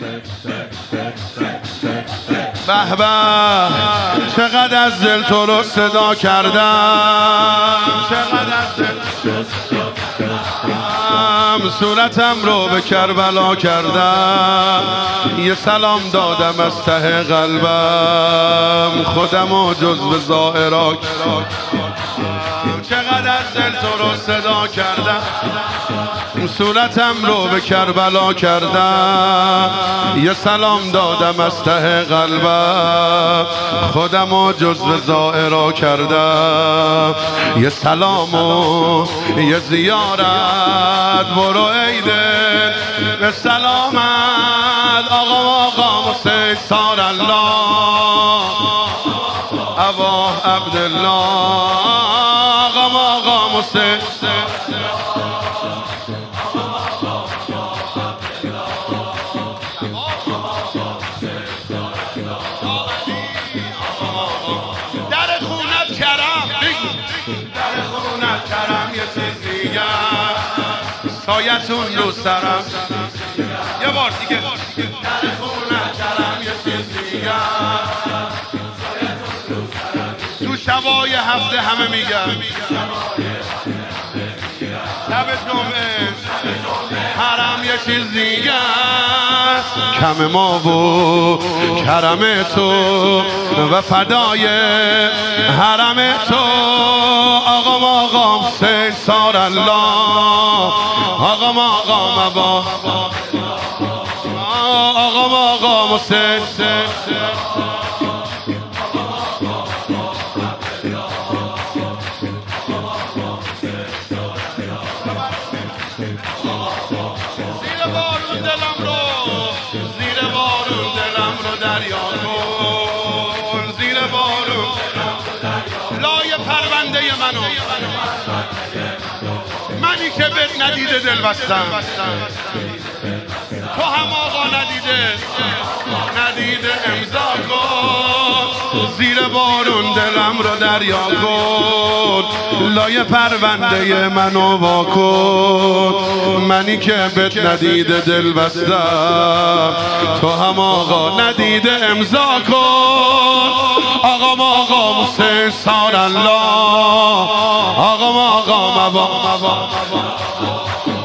به به چقدر از دل تو رو صدا کردم، چقدر از دل صورتم رو به کربلا کردم، یه سلام دادم از ته قلبم، خودم و جزو زائرا چقدر از دل تو رو صدا کردم، صورتم رو به کربلا کردم، یه سلام دادم از ته قلبم، خودم و جزو زائرا کردم، یه سلام و یه زیارت برو عیده به سلامت آقا حسین سار الله ابا عبدالله آقا حسین در خونت کرم یه چیز دیگه سایتون رو سرم یه بار دیگه در خونت کرم یه چیز دیگه تو شبای هفته همه میگن شب جمعه حرم یه چیز دیگه کم ما و کرم تو و فدای حرم تو آقا حسین سار الله آقا حسین زیر بارون دلم رو دریا کن، زیر بارون لای پرونده منی که بهت ندیده دل بستم، تو هم آقا ندیده امضا کن، زیر بارون دلم رو دریا کن، لای پرونده منو وا کن، منی که بهت ندیده دل بستم، تو هم آقا ندیده امضا کن، آقا حسین سار الله آقا